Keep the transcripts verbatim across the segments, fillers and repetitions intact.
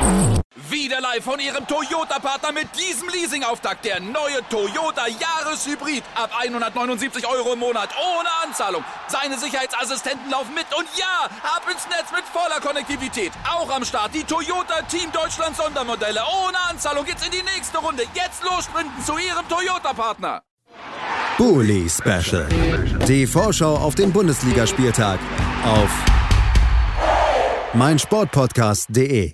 Wieder live von Ihrem Toyota-Partner mit diesem Leasing-Auftakt. Der neue Toyota Jahreshybrid. Ab hundertneunundsiebzig Euro im Monat. Ohne Anzahlung. Seine Sicherheitsassistenten laufen mit. Und ja, ab ins Netz mit voller Konnektivität. Auch am Start die Toyota Team Deutschland Sondermodelle. Ohne Anzahlung geht's in die nächste Runde. Jetzt los sprinten zu Ihrem Toyota-Partner. Bully Special. Die Vorschau auf den Bundesligaspieltag auf meinsportpodcast punkt de.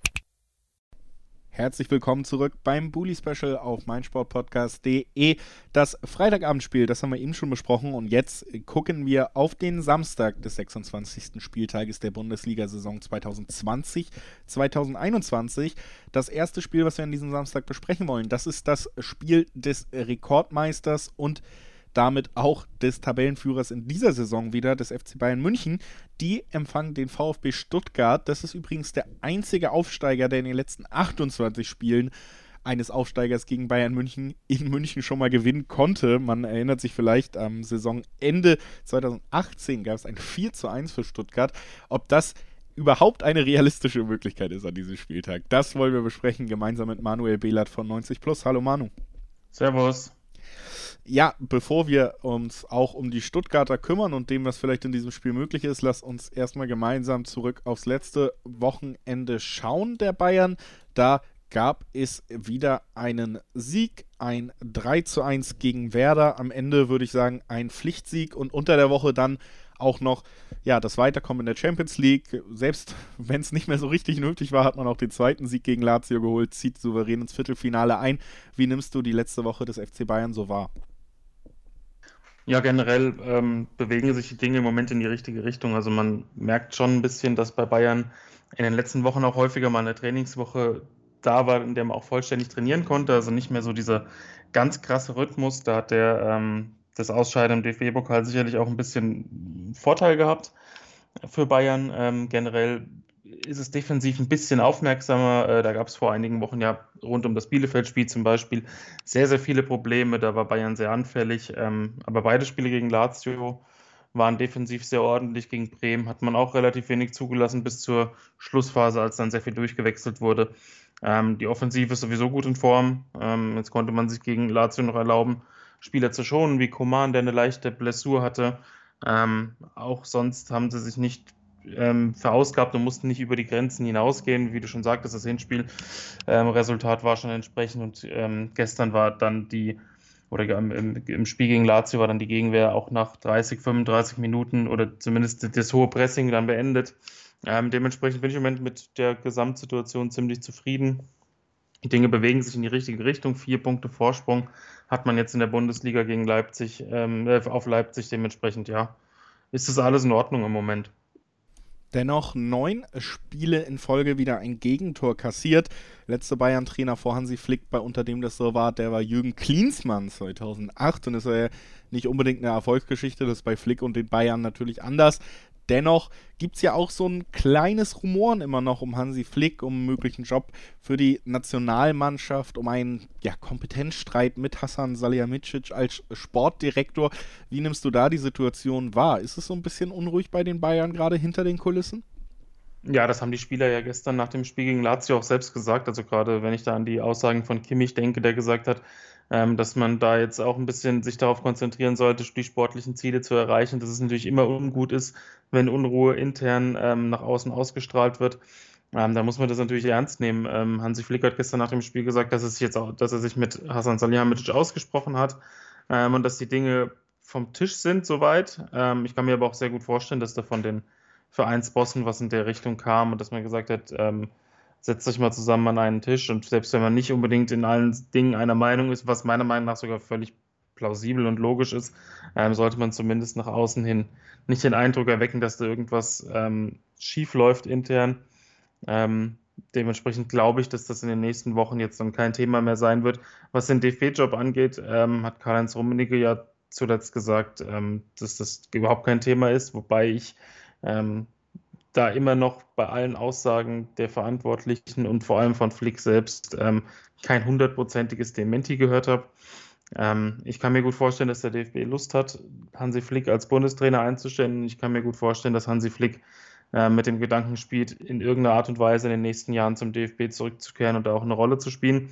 Herzlich willkommen zurück beim Bully Special auf meinsportpodcast punkt de. Das Freitagabendspiel, das haben wir eben schon besprochen, und jetzt gucken wir auf den Samstag des sechsundzwanzigsten Spieltages der Bundesliga-Saison zwanzig zwanzig zwanzig einundzwanzig. Das erste Spiel, was wir an diesem Samstag besprechen wollen, das ist das Spiel des Rekordmeisters und damit auch des Tabellenführers in dieser Saison wieder, des F C Bayern München. Die empfangen den VfB Stuttgart. Das ist übrigens der einzige Aufsteiger, der in den letzten achtundzwanzig Spielen eines Aufsteigers gegen Bayern München in München schon mal gewinnen konnte. Man erinnert sich vielleicht, am Saisonende zweitausendachtzehn gab es ein vier zu eins für Stuttgart. Ob das überhaupt eine realistische Möglichkeit ist an diesem Spieltag, das wollen wir besprechen, gemeinsam mit Manuel Behlert von neunzig plus. Hallo Manu. Servus. Ja, bevor wir uns auch um die Stuttgarter kümmern und dem, was vielleicht in diesem Spiel möglich ist, lasst uns erstmal gemeinsam zurück aufs letzte Wochenende schauen der Bayern. Da gab es wieder einen Sieg, ein drei zu eins gegen Werder. Am Ende würde ich sagen ein Pflichtsieg, und unter der Woche dann auch noch ja, das Weiterkommen in der Champions League. Selbst wenn es nicht mehr so richtig nötig war, hat man auch den zweiten Sieg gegen Lazio geholt, zieht souverän ins Viertelfinale ein. Wie nimmst du die letzte Woche des F C Bayern so wahr? Ja, generell ähm, bewegen sich die Dinge im Moment in die richtige Richtung. Also man merkt schon ein bisschen, dass bei Bayern in den letzten Wochen auch häufiger mal eine Trainingswoche da war, in der man auch vollständig trainieren konnte. Also nicht mehr so dieser ganz krasse Rhythmus. Da hat der ähm, das Ausscheiden im D F B-Pokal sicherlich auch ein bisschen Vorteil gehabt für Bayern. Ähm, generell ist es defensiv ein bisschen aufmerksamer. Äh, da gab es vor einigen Wochen ja rund um das Bielefeld-Spiel zum Beispiel sehr, sehr viele Probleme. Da war Bayern sehr anfällig. Ähm, aber beide Spiele gegen Lazio waren defensiv sehr ordentlich. Gegen Bremen hat man auch relativ wenig zugelassen bis zur Schlussphase, als dann sehr viel durchgewechselt wurde. Ähm, die Offensive ist sowieso gut in Form. Ähm, jetzt konnte man sich gegen Lazio noch erlauben, Spieler zu schonen, wie Coman, der eine leichte Blessur hatte. Ähm, auch sonst haben sie sich nicht ähm, verausgabt und mussten nicht über die Grenzen hinausgehen. Wie du schon sagtest, das Hinspiel ähm, Resultat war schon entsprechend, und ähm, gestern war dann die, oder im, im Spiel gegen Lazio war dann die Gegenwehr auch nach dreißig, fünfunddreißig Minuten oder zumindest das hohe Pressing dann beendet. Ähm, dementsprechend bin ich im Moment mit der Gesamtsituation ziemlich zufrieden. Die Dinge bewegen sich in die richtige Richtung. Vier Punkte Vorsprung hat man jetzt in der Bundesliga gegen Leipzig, ähm, auf Leipzig. Dementsprechend, ja, ist das alles in Ordnung im Moment. Dennoch neun Spiele in Folge wieder ein Gegentor kassiert. Letzter Bayern-Trainer vor Hansi Flick, bei unter dem das so war, der war Jürgen Klinsmann zweitausendacht. Und das ist ja nicht unbedingt eine Erfolgsgeschichte, das ist bei Flick und den Bayern natürlich anders. Dennoch gibt es ja auch so ein kleines Rumoren immer noch um Hansi Flick, um einen möglichen Job für die Nationalmannschaft, um einen ja, Kompetenzstreit mit Hasan Salihamidzic als Sportdirektor. Wie nimmst du da die Situation wahr? Ist es so ein bisschen unruhig bei den Bayern, gerade hinter den Kulissen? Ja, das haben die Spieler ja gestern nach dem Spiel gegen Lazio auch selbst gesagt. Also gerade wenn ich da an die Aussagen von Kimmich denke, der gesagt hat, ähm, dass man da jetzt auch ein bisschen sich darauf konzentrieren sollte, die sportlichen Ziele zu erreichen, dass es natürlich immer ungut ist, wenn Unruhe intern ähm, nach außen ausgestrahlt wird. Ähm, da muss man das natürlich ernst nehmen. Ähm, Hansi Flick hat gestern nach dem Spiel gesagt, dass, es jetzt auch, dass er sich mit Hasan Salihamidzic ausgesprochen hat ähm, und dass die Dinge vom Tisch sind soweit. Ähm, ich kann mir aber auch sehr gut vorstellen, dass da von den Vereinsbossen was in der Richtung kam und dass man gesagt hat, ähm, setzt euch mal zusammen an einen Tisch, und selbst wenn man nicht unbedingt in allen Dingen einer Meinung ist, was meiner Meinung nach sogar völlig plausibel und logisch ist, ähm, sollte man zumindest nach außen hin nicht den Eindruck erwecken, dass da irgendwas ähm, schief läuft intern. Ähm, dementsprechend glaube ich, dass das in den nächsten Wochen jetzt dann kein Thema mehr sein wird. Was den D F B-Job angeht, ähm, hat Karl-Heinz Rummenigge ja zuletzt gesagt, ähm, dass das überhaupt kein Thema ist, wobei ich ähm, da immer noch bei allen Aussagen der Verantwortlichen und vor allem von Flick selbst ähm, kein hundertprozentiges Dementi gehört habe. Ähm, ich kann mir gut vorstellen, dass der D F B Lust hat, Hansi Flick als Bundestrainer einzustellen. Ich kann mir gut vorstellen, dass Hansi Flick äh, mit dem Gedanken spielt, in irgendeiner Art und Weise in den nächsten Jahren zum D F B zurückzukehren und da auch eine Rolle zu spielen.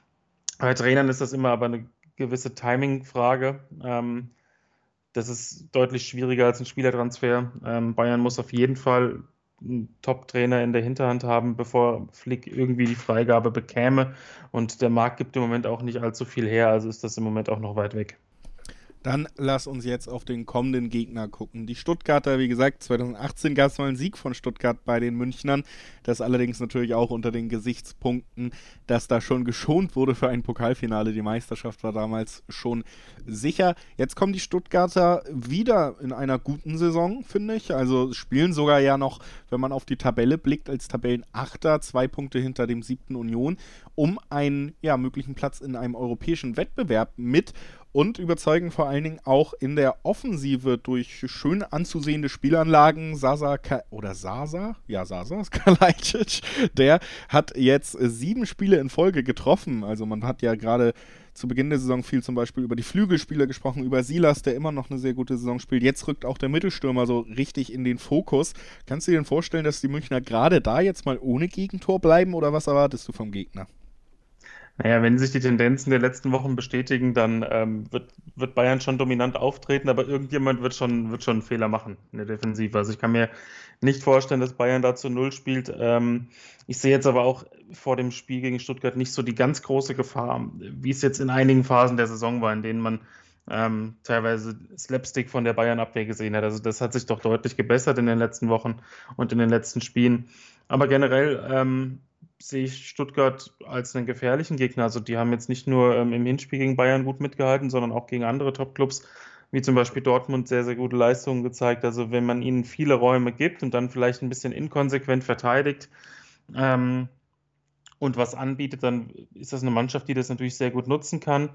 Bei Trainern ist das immer aber eine gewisse Timing-Frage. Ähm, das ist deutlich schwieriger als ein Spielertransfer. Ähm, Bayern muss auf jeden Fall einen Top-Trainer in der Hinterhand haben, bevor Flick irgendwie die Freigabe bekäme. Und der Markt gibt im Moment auch nicht allzu viel her, also ist das im Moment auch noch weit weg. Dann lass uns jetzt auf den kommenden Gegner gucken. Die Stuttgarter, wie gesagt, zwanzig achtzehn gab es mal einen Sieg von Stuttgart bei den Münchnern. Das allerdings natürlich auch unter den Gesichtspunkten, dass da schon geschont wurde für ein Pokalfinale. Die Meisterschaft war damals schon sicher. Jetzt kommen die Stuttgarter wieder in einer guten Saison, finde ich. Also spielen sogar ja noch, wenn man auf die Tabelle blickt, als Tabellenachter, zwei Punkte hinter dem siebten Union, um einen ja, möglichen Platz in einem europäischen Wettbewerb mit. Und überzeugen vor allen Dingen auch in der Offensive durch schön anzusehende Spielanlagen. Sasa, Ka- oder Sasa? Ja, Sasa Kalajdzic, der hat jetzt sieben Spiele in Folge getroffen. Also man hat ja gerade zu Beginn der Saison viel zum Beispiel über die Flügelspieler gesprochen, über Silas, der immer noch eine sehr gute Saison spielt. Jetzt rückt auch der Mittelstürmer so richtig in den Fokus. Kannst du dir denn vorstellen, dass die Münchner gerade da jetzt mal ohne Gegentor bleiben oder was erwartest du vom Gegner? Naja, wenn sich die Tendenzen der letzten Wochen bestätigen, dann ähm, wird, wird Bayern schon dominant auftreten, aber irgendjemand wird schon, wird schon einen Fehler machen in der Defensive. Also ich kann mir nicht vorstellen, dass Bayern da zu Null spielt. Ähm, ich sehe jetzt aber auch vor dem Spiel gegen Stuttgart nicht so die ganz große Gefahr, wie es jetzt in einigen Phasen der Saison war, in denen man ähm, teilweise Slapstick von der Bayern-Abwehr gesehen hat. Also das hat sich doch deutlich gebessert in den letzten Wochen und in den letzten Spielen. Aber generell ähm, sehe ich Stuttgart als einen gefährlichen Gegner. Also die haben jetzt nicht nur ähm, im Hinspiel gegen Bayern gut mitgehalten, sondern auch gegen andere Top-Clubs, wie zum Beispiel Dortmund, sehr, sehr gute Leistungen gezeigt. Also wenn man ihnen viele Räume gibt und dann vielleicht ein bisschen inkonsequent verteidigt ähm, und was anbietet, dann ist das eine Mannschaft, die das natürlich sehr gut nutzen kann.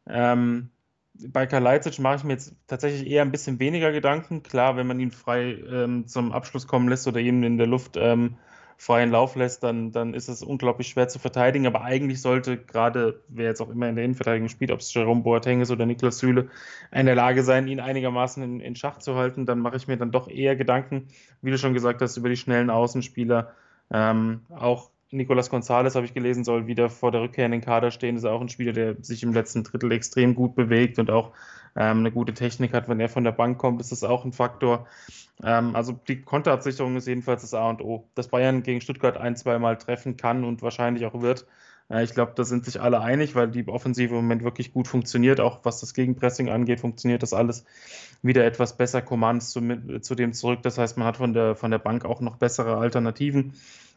Ähm, bei Kalajdzic mache ich mir jetzt tatsächlich eher ein bisschen weniger Gedanken. Klar, wenn man ihn frei ähm, zum Abschluss kommen lässt oder ihn in der Luft ähm, freien Lauf lässt, dann, dann ist es unglaublich schwer zu verteidigen. Aber eigentlich sollte gerade, wer jetzt auch immer in der Innenverteidigung spielt, ob es Jerome Boateng ist oder Niklas Süle, in der Lage sein, ihn einigermaßen in, in Schach zu halten. Dann mache ich mir dann doch eher Gedanken, wie du schon gesagt hast, über die schnellen Außenspieler. Ähm, auch Nicolas Gonzalez, habe ich gelesen, soll wieder vor der Rückkehr in den Kader stehen. Das ist auch ein Spieler, der sich im letzten Drittel extrem gut bewegt und auch ähm, eine gute Technik hat. Wenn er von der Bank kommt, ist das auch ein Faktor. Ähm, also die Konterabsicherung ist jedenfalls das A und O. Dass Bayern gegen Stuttgart ein, zweimal treffen kann und wahrscheinlich auch wird. Äh, ich glaube, da sind sich alle einig, weil die Offensive im Moment wirklich gut funktioniert. Auch was das Gegenpressing angeht, funktioniert das alles wieder etwas besser. Coman ist zu, zu dem zurück. Das heißt, man hat von der, von der Bank auch noch bessere Alternativen.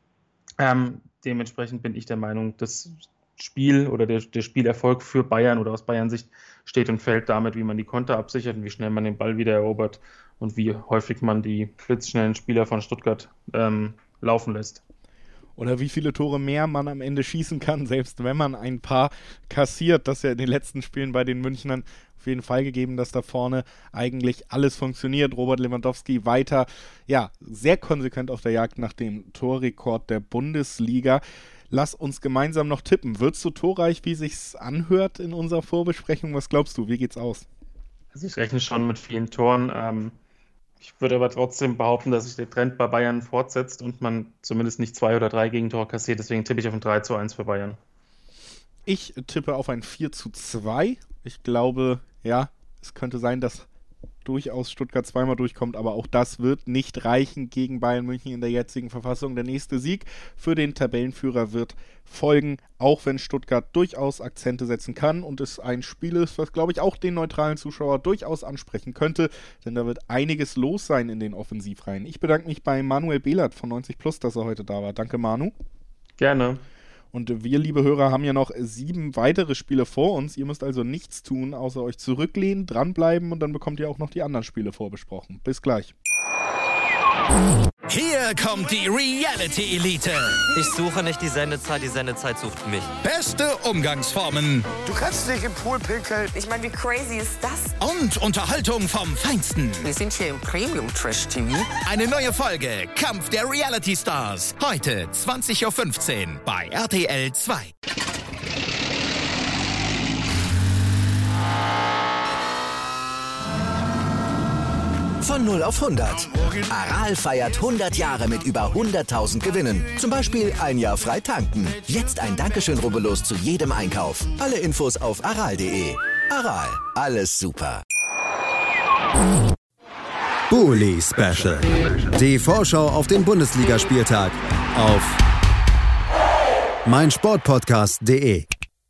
Ähm, dementsprechend bin ich der Meinung, das Spiel oder der, der Spielerfolg für Bayern oder aus Bayern Sicht steht und fällt damit, wie man die Konter absichert und wie schnell man den Ball wieder erobert und wie häufig man die blitzschnellen Spieler von Stuttgart ähm, laufen lässt. Oder wie viele Tore mehr man am Ende schießen kann, selbst wenn man ein paar kassiert. Das ist ja in den letzten Spielen bei den Münchnern auf jeden Fall gegeben, dass da vorne eigentlich alles funktioniert. Robert Lewandowski weiter, ja, sehr konsequent auf der Jagd nach dem Torrekord der Bundesliga. Lass uns gemeinsam noch tippen. Wird es so torreich, wie sich's anhört in unserer Vorbesprechung? Was glaubst du? Wie geht's aus? Also ich rechne schon mit vielen Toren. Ähm, ich würde aber trotzdem behaupten, dass sich der Trend bei Bayern fortsetzt und man zumindest nicht zwei oder drei Gegentore kassiert. Deswegen tippe ich auf ein drei zu eins für Bayern. Ich tippe auf ein vier zu zwei. Ich glaube, ja, es könnte sein, dass durchaus Stuttgart zweimal durchkommt, aber auch das wird nicht reichen gegen Bayern München in der jetzigen Verfassung. Der nächste Sieg für den Tabellenführer wird folgen, auch wenn Stuttgart durchaus Akzente setzen kann und es ein Spiel ist, was, glaube ich, auch den neutralen Zuschauer durchaus ansprechen könnte, denn da wird einiges los sein in den Offensivreihen. Ich bedanke mich bei Manuel Behlert von neunzig plus, dass er heute da war. Danke, Manu. Gerne. Und wir, liebe Hörer, haben ja noch sieben weitere Spiele vor uns. Ihr müsst also nichts tun, außer euch zurücklehnen, dranbleiben und dann bekommt ihr auch noch die anderen Spiele vorbesprochen. Bis gleich. Hier kommt die Reality Elite. Ich suche nicht die Sendezeit, die Sendezeit sucht mich. Beste Umgangsformen. Du kannst nicht im Pool pinkeln. Ich meine, wie crazy ist das? Und Unterhaltung vom Feinsten. Wir sind hier im Premium-Trash-T V. Eine neue Folge Kampf der Reality Stars. Heute zwanzig Uhr fünfzehn bei R T L zwei. Von null auf hundert. Aral feiert hundert Jahre mit über hunderttausend Gewinnen. Zum Beispiel ein Jahr frei tanken. Jetzt ein Dankeschön, rubbellos zu jedem Einkauf. Alle Infos auf aral punkt de. Aral, alles super. Bully Special. Die Vorschau auf den Bundesligaspieltag auf meinsportpodcast punkt de.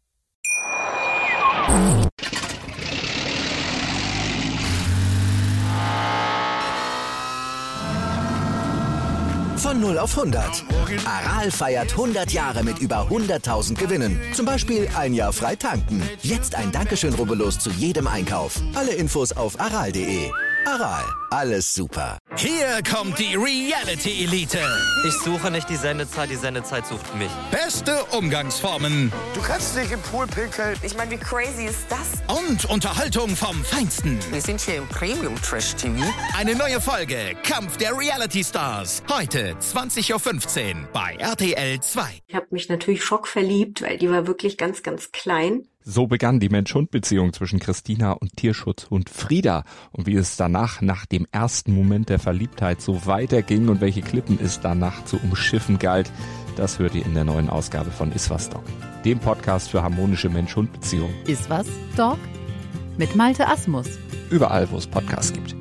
Von null auf hundert. Aral feiert hundert Jahre mit über hunderttausend Gewinnen. Zum Beispiel ein Jahr frei tanken. Jetzt ein Dankeschön, rubbellos zu jedem Einkauf. Alle Infos auf aral punkt de. Aral, alles super. Hier kommt die Reality Elite. Ich suche nicht die Sendezeit, die Sendezeit sucht mich. Beste Umgangsformen. Du kannst dich im Pool pinkeln. Ich meine, wie crazy ist das? Und Unterhaltung vom Feinsten. Wir sind hier im Premium Trash T V. Eine neue Folge Kampf der Reality Stars. Heute zwanzig Uhr fünfzehn bei R T L zwei. Ich habe mich natürlich schockverliebt, weil die war wirklich ganz, ganz klein. So begann die Mensch-Hund-Beziehung zwischen Christina und Tierschutzhund Frieda. Und wie es danach, nach dem ersten Moment der Verliebtheit, so weiterging und welche Klippen es danach zu umschiffen galt, das hört ihr in der neuen Ausgabe von Iswas Dog, dem Podcast für harmonische Mensch-Hund-Beziehungen. Iswas Dog? Mit Malte Asmus. Überall, wo es Podcasts gibt.